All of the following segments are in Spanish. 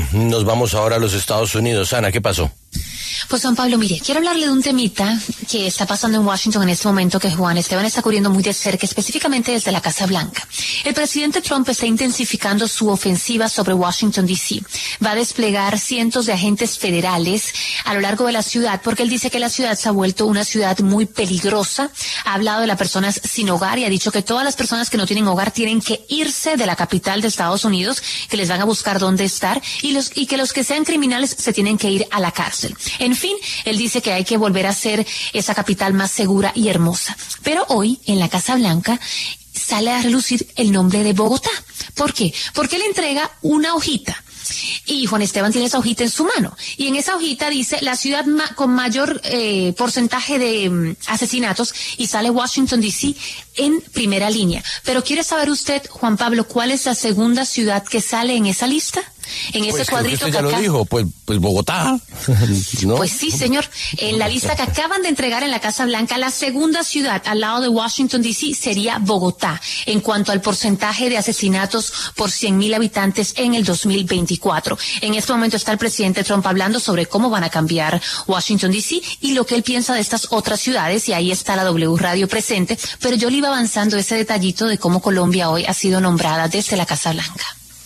Nos vamos ahora a los Estados Unidos. Ana, ¿qué pasó? Pues Juan Pablo, mire, quiero hablarle de un temita que está pasando en Washington en este momento que Juan Esteban está cubriendo muy de cerca, específicamente desde la Casa Blanca. El presidente Trump está intensificando su ofensiva sobre Washington, D.C. Va a desplegar cientos de agentes federales a lo largo de la ciudad porque él dice que la ciudad se ha vuelto una ciudad muy peligrosa. Ha hablado de las personas sin hogar y ha dicho que todas las personas que no tienen hogar tienen que irse de la capital de Estados Unidos, que les van a buscar dónde estar y que los que sean criminales se tienen que ir a la cárcel. En fin, él dice que hay que volver a ser esa capital más segura y hermosa. Pero hoy, en la Casa Blanca, sale a relucir el nombre de Bogotá. ¿Por qué? Porque él entrega una hojita. Y Juan Esteban tiene esa hojita en su mano. Y en esa hojita dice la ciudad con mayor porcentaje de asesinatos y sale Washington, D.C. en primera línea. Pero ¿quiere saber usted, Juan Pablo, cuál es la segunda ciudad que sale en esa lista? En ese cuadrito que usted ya lo dijo, pues Bogotá. ¿No? Pues sí, señor. En la lista que acaban de entregar en la Casa Blanca, la segunda ciudad al lado de Washington, D.C. sería Bogotá, en cuanto al porcentaje de asesinatos por 100,000 habitantes en el 2024. En este momento está el presidente Trump hablando sobre cómo van a cambiar Washington, D.C. y lo que él piensa de estas otras ciudades, y ahí está la W Radio presente, pero yo le iba avanzando ese detallito de cómo Colombia hoy ha sido nombrada desde la Casa Blanca.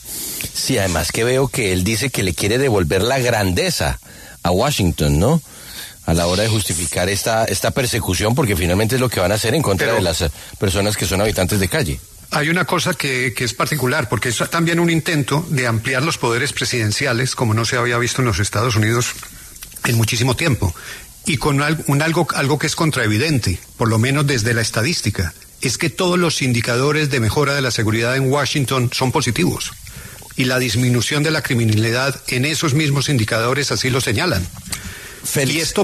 Sí, además que veo que él dice que le quiere devolver la grandeza a Washington, ¿no? A la hora de justificar esta persecución, porque finalmente es lo que van a hacer en contra de las personas que son habitantes de calle. Hay una cosa que es particular, porque es también un intento de ampliar los poderes presidenciales, como no se había visto en los Estados Unidos en muchísimo tiempo, y con algo que es contraevidente, por lo menos desde la estadística, es que todos los indicadores de mejora de la seguridad en Washington son positivos. Y la disminución de la criminalidad en esos mismos indicadores así lo señalan. Félix,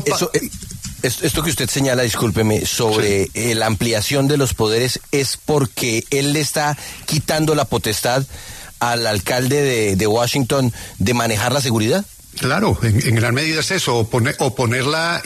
esto que usted señala, discúlpeme, sobre la ampliación de los poderes, ¿es porque él le está quitando la potestad al alcalde de Washington de manejar la seguridad? Claro, en gran medida es eso, o ponerla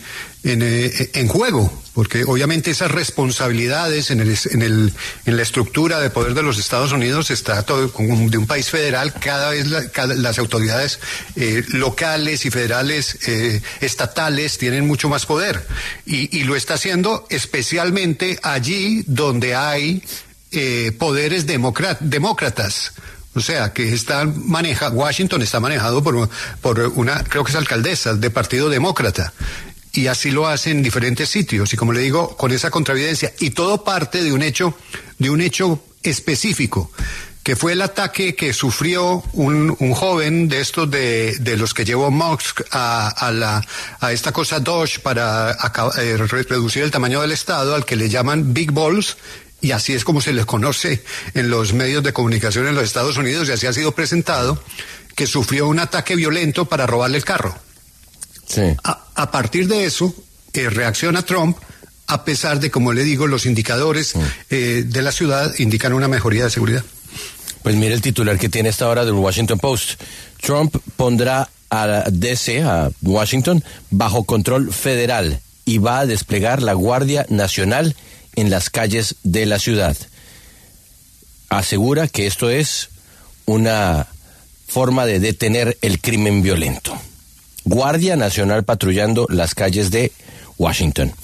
en juego, porque obviamente esas responsabilidades en la estructura de poder de los Estados Unidos está todo de un país federal, cada vez las autoridades locales y federales estatales tienen mucho más poder, y lo está haciendo especialmente allí donde hay poderes demócratas. O sea, que Washington está manejado por una, creo que es alcaldesa de Partido Demócrata. Y así lo hacen en diferentes sitios. Y como le digo, con esa contraevidencia. Y todo parte de un hecho específico, que fue el ataque que sufrió un joven de estos de los que llevó Musk a esta cosa Doge para reducir el tamaño del Estado, al que le llaman Big Balls. Y así es como se les conoce en los medios de comunicación en los Estados Unidos, y así ha sido presentado, que sufrió un ataque violento para robarle el carro. Sí. A partir de eso, reacciona Trump, a pesar de, como le digo, los indicadores de la ciudad indican una mejoría de seguridad. Pues mire el titular que tiene esta hora del Washington Post. Trump pondrá a DC, a Washington, bajo control federal y va a desplegar la Guardia Nacional en las calles de la ciudad. Asegura que esto es una forma de detener el crimen violento. Guardia Nacional patrullando las calles de Washington.